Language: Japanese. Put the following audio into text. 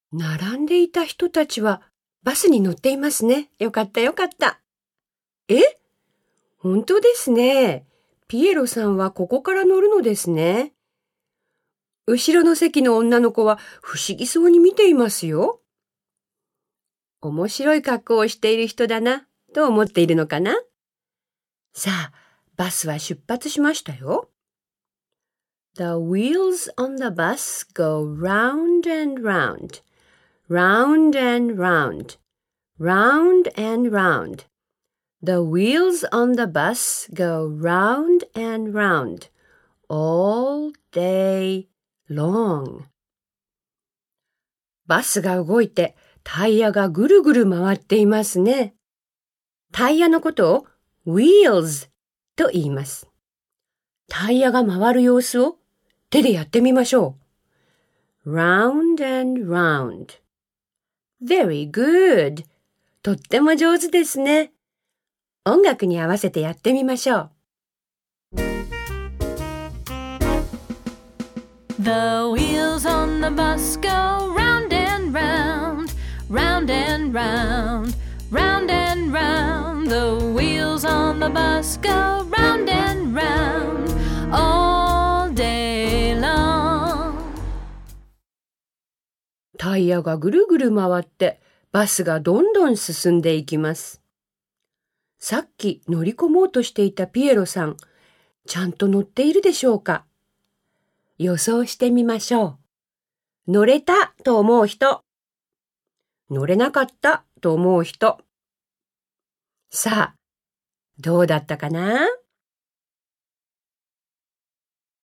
並んでいた人たちはバスに乗っていますね。よかったよかった。え？本当ですね。ピエロさんはここから乗るのですね。後ろの席の女の子は不思議そうに見ていますよ。面白い格好をしている人だな、と思っているのかな。さあ、バスは出発しましたよ。The wheels on the bus go round and round, round and round, round and round. The wheels on the bus go round and round, all day long. バスが動いてタイヤがぐるぐる回っていますね。タイヤのことを wheels と言います。タイヤが回る様子を手でやってみましょう。round and round. Very good. とっても上手ですね。音楽に合わせてやってみましょう。 The wheels on the bus go round and round, round and round, round and round. The wheels on the bus go round and round, all day long. タイヤがぐるぐる回ってバスがどんどん進んでいきます。さっき乗り込もうとしていたピエロさん、ちゃんと乗っているでしょうか？予想してみましょう。乗れたと思う人。乗れなかったと思う人。さあ、どうだったかな？